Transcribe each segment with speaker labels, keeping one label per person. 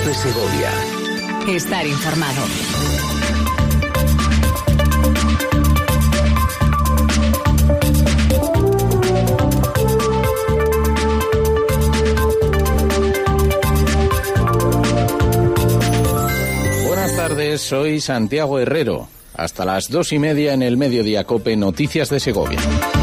Speaker 1: COPE Segovia.
Speaker 2: Estar informado.
Speaker 3: Buenas tardes, soy Santiago Herrero. Hasta las 2:30 en el Mediodía COPE, Noticias de Segovia.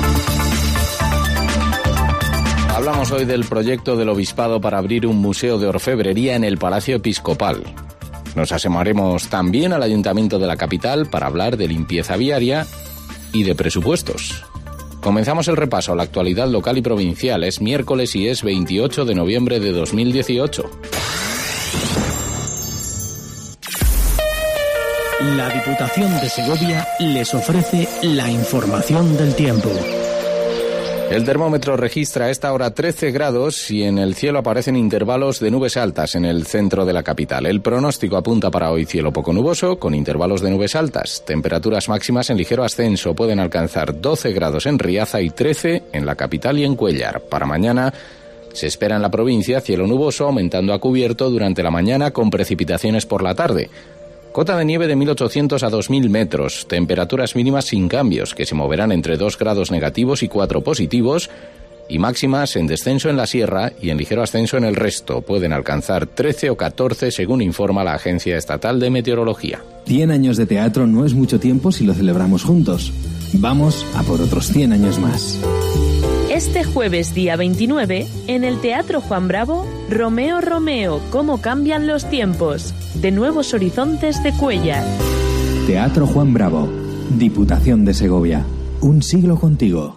Speaker 3: Hablamos hoy del proyecto del Obispado para abrir un museo de orfebrería en el Palacio Episcopal. Nos asomaremos también al Ayuntamiento de la capital para hablar de limpieza viaria y de presupuestos. Comenzamos el repaso a la actualidad local y provincial. Es miércoles y es 28 de noviembre de 2018.
Speaker 4: La Diputación de Segovia les ofrece la información del tiempo.
Speaker 3: El termómetro registra a esta hora 13 grados y en el cielo aparecen intervalos de nubes altas en el centro de la capital. El pronóstico apunta para hoy cielo poco nuboso, con intervalos de nubes altas. Temperaturas máximas en ligero ascenso, pueden alcanzar 12 grados en Riaza y 13 en la capital y en Cuéllar. Para mañana se espera en la provincia cielo nuboso, aumentando a cubierto durante la mañana con precipitaciones por la tarde. Cota de nieve de 1.800 a 2.000 metros, temperaturas mínimas sin cambios, que se moverán entre 2 grados negativos y 4 positivos, y máximas en descenso en la sierra y en ligero ascenso en el resto. Pueden alcanzar 13 o 14, según informa la Agencia Estatal de Meteorología.
Speaker 5: 100 años de teatro no es mucho tiempo si lo celebramos juntos. Vamos a por otros 100 años más.
Speaker 6: Este jueves día 29, en el Teatro Juan Bravo, Romeo, Romeo, cómo cambian los tiempos, de Nuevos Horizontes de Cuéllar.
Speaker 5: Teatro Juan Bravo, Diputación de Segovia. Un siglo contigo.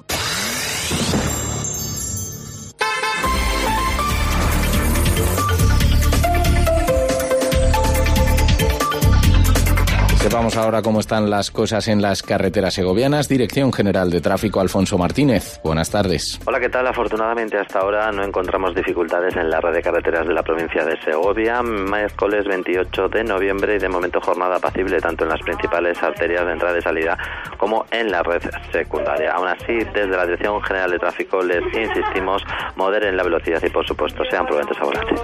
Speaker 3: Sepamos ahora cómo están las cosas en las carreteras segovianas. Dirección General de Tráfico, Alfonso Martínez. Buenas tardes.
Speaker 7: Hola, ¿qué tal? Afortunadamente hasta ahora no encontramos dificultades en la red de carreteras de la provincia de Segovia. Miércoles 28 de noviembre y de momento jornada apacible tanto en las principales arterias de entrada y salida como en la red secundaria. Aún así, desde la Dirección General de Tráfico les insistimos, moderen la velocidad y por supuesto sean prudentes al volante.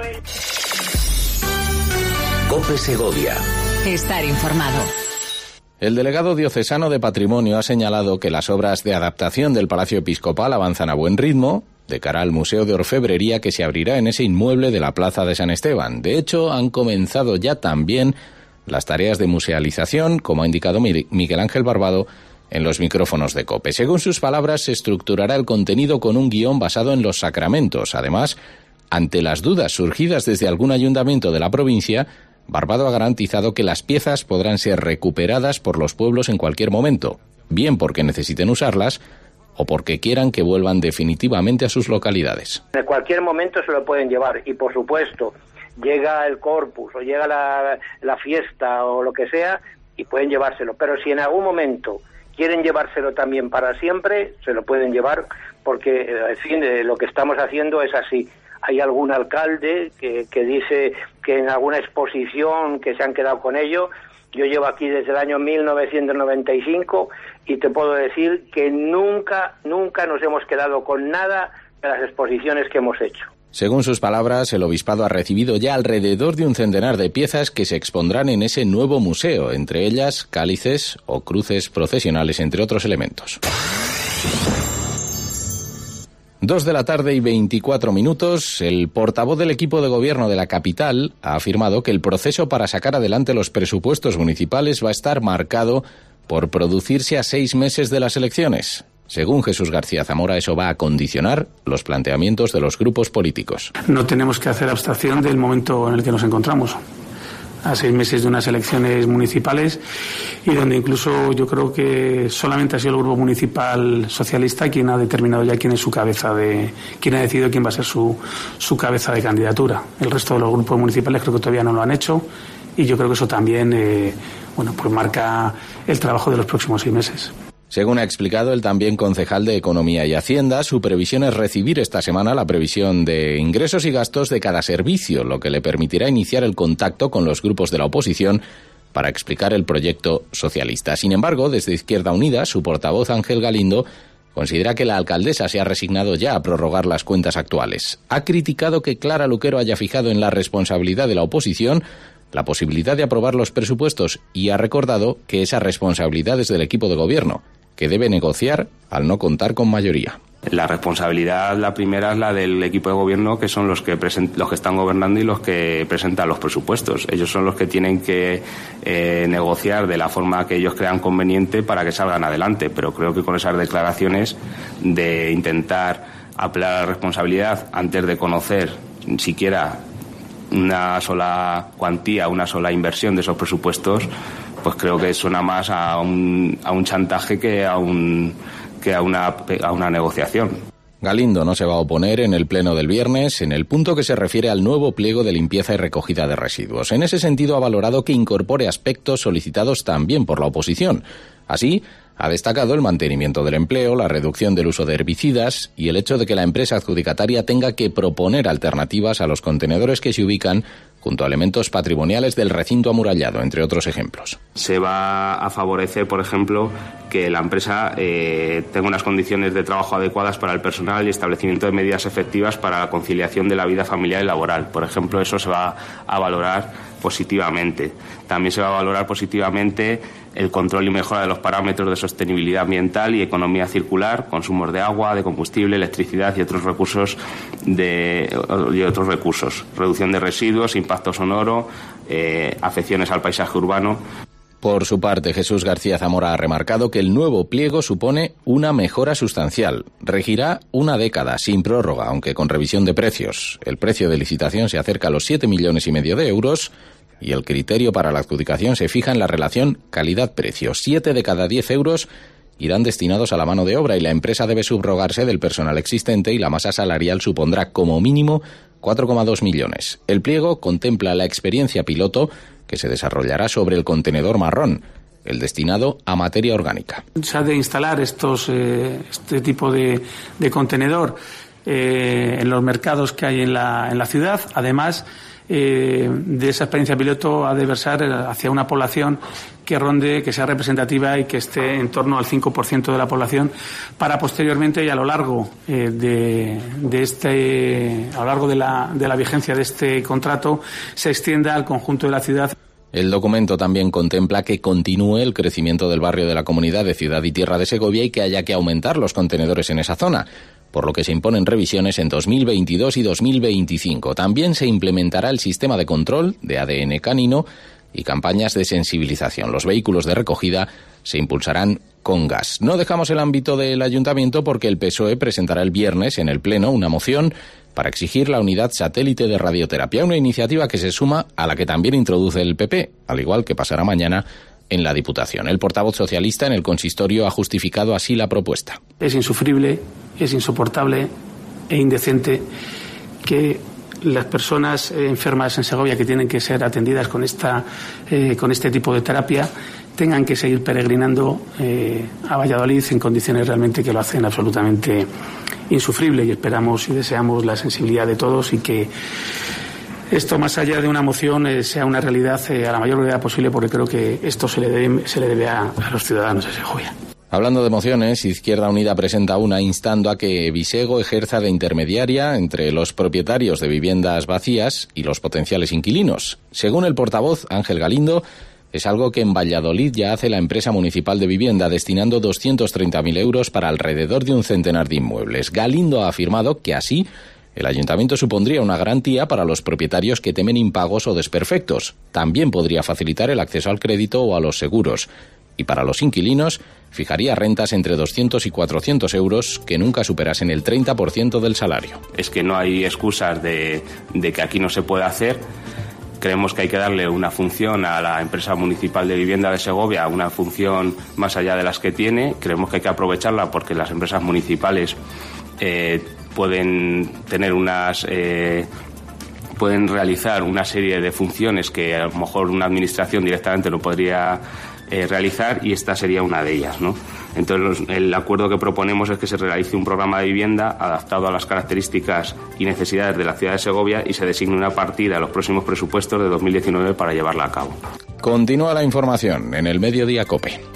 Speaker 1: COPE Segovia.
Speaker 2: Estar informado.
Speaker 3: El delegado diocesano de Patrimonio ha señalado que las obras de adaptación del Palacio Episcopal avanzan a buen ritmo de cara al Museo de Orfebrería que se abrirá en ese inmueble de la Plaza de San Esteban. De hecho, han comenzado ya también las tareas de musealización, como ha indicado Miguel Ángel Barbado en los micrófonos de COPE. Según sus palabras, se estructurará el contenido con un guión basado en los sacramentos. Además, ante las dudas surgidas desde algún ayuntamiento de la provincia, Barbado ha garantizado que las piezas podrán ser recuperadas por los pueblos en cualquier momento, bien porque necesiten usarlas o porque quieran que vuelvan definitivamente a sus localidades.
Speaker 8: En cualquier momento se lo pueden llevar y, por supuesto, llega el Corpus o llega la fiesta o lo que sea y pueden llevárselo. Pero si en algún momento quieren llevárselo también para siempre, se lo pueden llevar porque, en fin, lo que estamos haciendo es así. Hay algún alcalde que dice que en alguna exposición que se han quedado con ello. Yo llevo aquí desde el año 1995 y te puedo decir que nunca nos hemos quedado con nada de las exposiciones que hemos hecho.
Speaker 3: Según sus palabras, el Obispado ha recibido ya alrededor de un centenar de piezas que se expondrán en ese nuevo museo, entre ellas cálices o cruces procesionales, entre otros elementos. 2 de la tarde y 24 minutos, el portavoz del equipo de gobierno de la capital ha afirmado que el proceso para sacar adelante los presupuestos municipales va a estar marcado por producirse a 6 meses de las elecciones. Según Jesús García Zamora, eso va a condicionar los planteamientos de los grupos políticos.
Speaker 9: No tenemos que hacer abstracción del momento en el que nos encontramos. A 6 meses de unas elecciones municipales y donde incluso yo creo que solamente ha sido el grupo municipal socialista quien ha determinado ya quién es su cabeza quién ha decidido quién va a ser su cabeza de candidatura. El resto de los grupos municipales creo que todavía no lo han hecho y yo creo que eso también pues marca el trabajo de los próximos 6 meses.
Speaker 3: Según ha explicado el también concejal de Economía y Hacienda, su previsión es recibir esta semana la previsión de ingresos y gastos de cada servicio, lo que le permitirá iniciar el contacto con los grupos de la oposición para explicar el proyecto socialista. Sin embargo, desde Izquierda Unida, su portavoz Ángel Galindo considera que la alcaldesa se ha resignado ya a prorrogar las cuentas actuales. Ha criticado que Clara Luquero haya fijado en la responsabilidad de la oposición la posibilidad de aprobar los presupuestos y ha recordado que esa responsabilidad es del equipo de gobierno, que debe negociar al no contar con mayoría.
Speaker 1: La responsabilidad, la primera, es la del equipo de gobierno, que son los que están gobernando y los que presentan los presupuestos. Ellos son los que tienen que negociar de la forma que ellos crean conveniente para que salgan adelante. Pero creo que con esas declaraciones de intentar apelar a la responsabilidad antes de conocer siquiera una sola cuantía, una sola inversión de esos presupuestos, pues creo que suena más a un chantaje que a una negociación.
Speaker 3: Galindo no se va a oponer en el pleno del viernes en el punto que se refiere al nuevo pliego de limpieza y recogida de residuos. En ese sentido, ha valorado que incorpore aspectos solicitados también por la oposición. Así, ha destacado el mantenimiento del empleo, la reducción del uso de herbicidas y el hecho de que la empresa adjudicataria tenga que proponer alternativas a los contenedores que se ubican junto a elementos patrimoniales del recinto amurallado, entre otros ejemplos.
Speaker 1: Se va a favorecer, por ejemplo, que la empresa tenga unas condiciones de trabajo adecuadas para el personal y establecimiento de medidas efectivas para la conciliación de la vida familiar y laboral. Por ejemplo, eso se va a valorar positivamente. También se va a valorar positivamente el control y mejora de los parámetros de sostenibilidad ambiental y economía circular, consumos de agua, de combustible, electricidad y otros recursos, reducción de residuos, impacto sonoro, afecciones al paisaje urbano.
Speaker 3: Por su parte, Jesús García Zamora ha remarcado que el nuevo pliego supone una mejora sustancial. Regirá una década, sin prórroga, aunque con revisión de precios. El precio de licitación se acerca a los 7,5 millones de euros y el criterio para la adjudicación se fija en la relación calidad-precio. 7 de cada 10 euros irán destinados a la mano de obra y la empresa debe subrogarse del personal existente y la masa salarial supondrá como mínimo 4,2 millones. El pliego contempla la experiencia piloto que se desarrollará sobre el contenedor marrón, el destinado a materia orgánica.
Speaker 9: Se ha de instalar este tipo de contenedor en los mercados que hay en la ciudad. Además, de esa experiencia piloto ha de versar hacia una población que sea representativa y que esté en torno al 5% de la población, para posteriormente y a lo largo de la vigencia de este contrato se extienda al conjunto de la ciudad.
Speaker 3: El documento también contempla que continúe el crecimiento del barrio de la Comunidad de Ciudad y Tierra de Segovia y que haya que aumentar los contenedores en esa zona, por lo que se imponen revisiones en 2022 y 2025. También se implementará el sistema de control de ADN canino y campañas de sensibilización. Los vehículos de recogida se impulsarán con gas. No dejamos el ámbito del ayuntamiento porque el PSOE presentará el viernes en el Pleno una moción para exigir la unidad satélite de radioterapia, una iniciativa que se suma a la que también introduce el PP, al igual que pasará mañana en la Diputación. El portavoz socialista en el consistorio ha justificado así la propuesta.
Speaker 9: Es insufrible, es insoportable e indecente que las personas enfermas en Segovia que tienen que ser atendidas con este tipo de terapia tengan que seguir peregrinando a Valladolid en condiciones realmente que lo hacen absolutamente insufrible, y esperamos y deseamos la sensibilidad de todos y que esto, más allá de una moción, sea una realidad a la mayor brevedad posible, porque creo que esto se le debe a los ciudadanos de Segovia.
Speaker 3: Hablando de mociones, Izquierda Unida presenta una instando a que Visego ejerza de intermediaria entre los propietarios de viviendas vacías y los potenciales inquilinos. Según el portavoz Ángel Galindo, es algo que en Valladolid ya hace la empresa municipal de vivienda, destinando 230.000 euros para alrededor de un centenar de inmuebles. Galindo ha afirmado que así el ayuntamiento supondría una garantía para los propietarios que temen impagos o desperfectos. También podría facilitar el acceso al crédito o a los seguros. Y para los inquilinos, fijaría rentas entre 200 y 400 euros que nunca superasen el 30% del salario.
Speaker 1: Es que no hay excusas de que aquí no se pueda hacer. Creemos que hay que darle una función a la empresa municipal de vivienda de Segovia, una función más allá de las que tiene. Creemos que hay que aprovecharla porque las empresas municipales pueden realizar una serie de funciones que a lo mejor una administración directamente no podría realizar, y esta sería una de ellas, ¿no? Entonces, el acuerdo que proponemos es que se realice un programa de vivienda adaptado a las características y necesidades de la ciudad de Segovia y se designe una partida en los próximos presupuestos de 2019 para llevarla a cabo.
Speaker 3: Continúa la información en el Mediodía COPE.